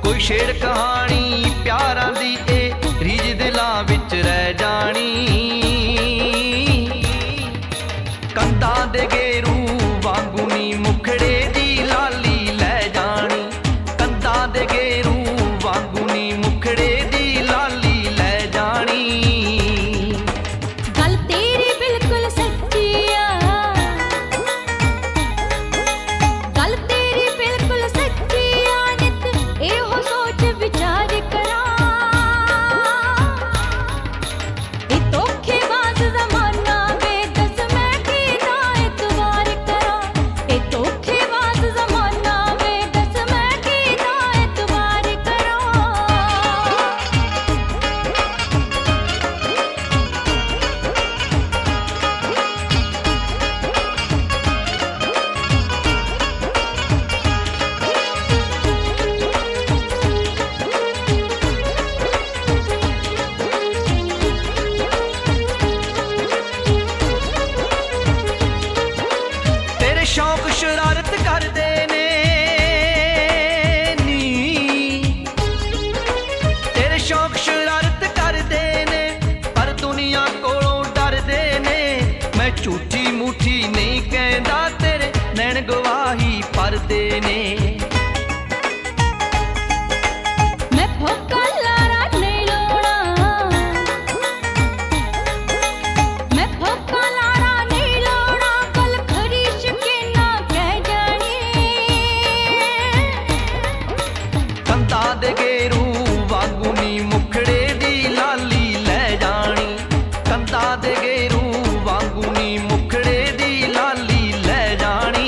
कोई शेर कहानी प्यारा दी ए रीज दिलां विच रह जानी। कंधां दे गेरू वांगू नी मुखड़े दी लाली लै जानी। कंधां दे गेरू वांगू नी मुखड़े दी लाली लै जानी। गल तेरी बिल्कुल सच्ची आ, गल तेरी बिल्कुल सच्ची आ। नित एहो सोच विचार करा, ए धोखेबाज ज़माना वे दस मैं कीदा एतबार करा। ए धोखेबाज ज़माना वे दस मैं कीदा एतबार करा। तेरे शौक शरारत करदे ने नी, तेरे शौक शरारत करदे ने पर दुनिया कोलों डरदे ने। मैं झूठी मूठी नहीं कहंदा तेरे नैन गवाही भरदे ने। मैं भोका लारा नहीं लोड़ा, मैं भोका लारा नहीं लोड़ा। कल खरीश के ना कह जानी। कंधां दे गेरू वांगू नी मुखड़े दी लाली लै जानी। कंधां दे गेरू वांगू नी मुखड़े दी लाली लै जानी।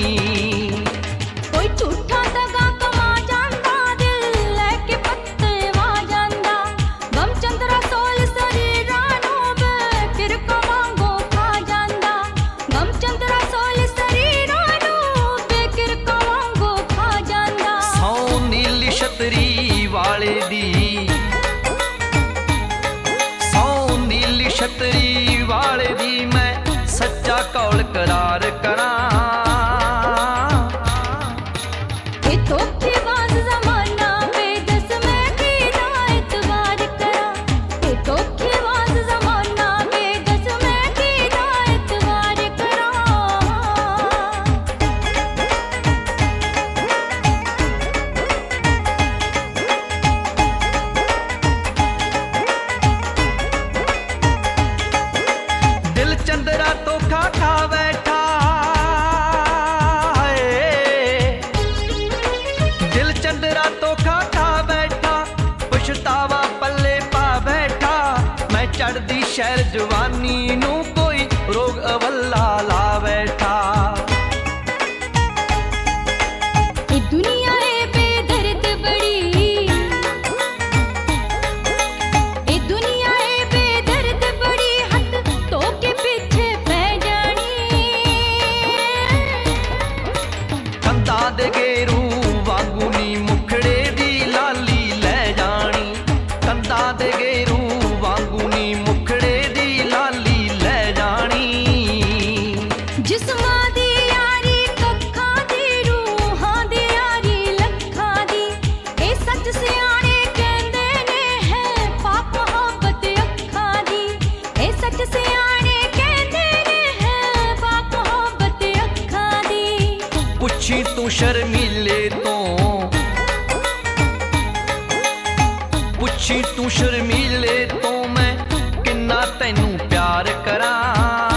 कोई झूठा दगा कमा जांदा, दिल लेके पत्ते वा जांदा। गम चंद्रा सोल शरीरां नूं बेकिर कवांगो खा जांदा। गम चंद्रा सोल शरीरां नूं बेकिर कवांगो खा जांदा। सौ नीली छतरी वाले दी, सौ नीली छतरी वाले दी मैं सच्चा कौल करार करां। ए धोखेबाज ज़माना वे दस मैं कीदा एतबार करा। ए धोखेबाज ज़माना वे दस मैं कीदा एतबार करा। दिल चंद्रा तो खा बैठा है, दिल चंद्रा तो खा बैठा। पछतावा पल्ले पा बैठा। मैं चढ़दी शहर जवानी नू कोई रोग अवल्ला ला बैठा। ए दुनिया ए बेदर्द बड़ी, ए दुनिया ए बेदर्द बड़ी। हथ तो के पीछे पै जानी। कंधां दे गेरू वांगू नी मुखड़े दी लाली लै जानी। कंधां दे गेरू वांगू नी मुखड़े दी लाली लै जानी। जिस्मां दी यारी कक्खां दी, रूहां दी यारी लक्खां दी। ए सच सियाणे कहंदे ने है पाक मोहब्बत अखां दी। ए सच सियाणे कहंदे ने है पाक मोहब्बत अखां दी। पुछी तू शर्मीले तो, पुछी तू शर्मीले तो मैं किन्ना तैनू प्यार करां।